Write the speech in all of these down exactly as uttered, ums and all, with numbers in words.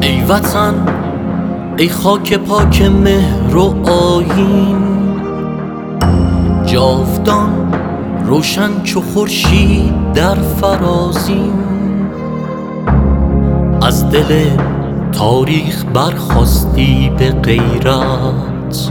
ای وطن، ای خاک پاک مهر و آیین، جاودان روشن چو خورشید در فرازین. از دل تاریخ برخاستی به غیرت،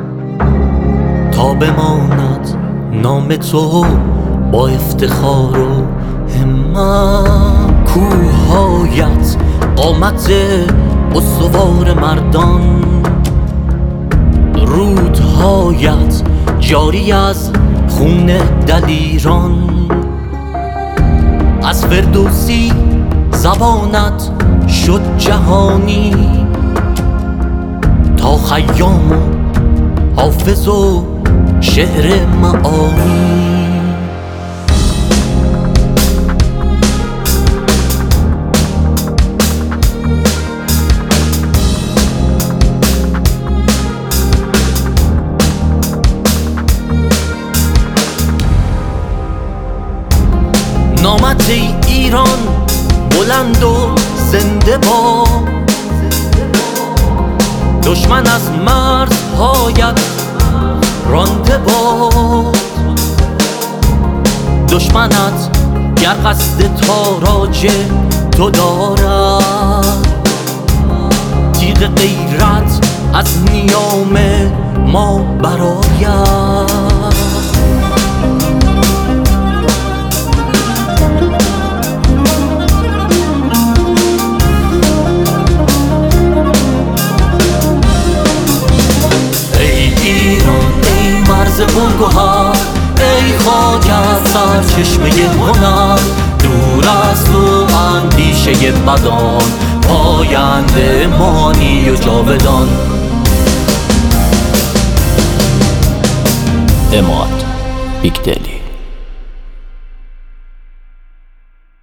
تا بماند نام تو با افتخار و همت. کوه‌هایت قامت استوار مردان، رودهایت جاری از خون دلیران. از فردوسی زبانت شد جهانی، تا خیام و حافظ و شعر معانی. نامت ای ایران بلند و زنده باد، دشمن از مرزهایت رانده باد. دشمنت گر قصد تاراج تو دارد، تیغ غیرت از نیام ما برآید. گوهر ای خاک از سرچشمه هنر، دور از تو اندیشه بدان، پاینده مانی و جاودان. اماد بیگدلی.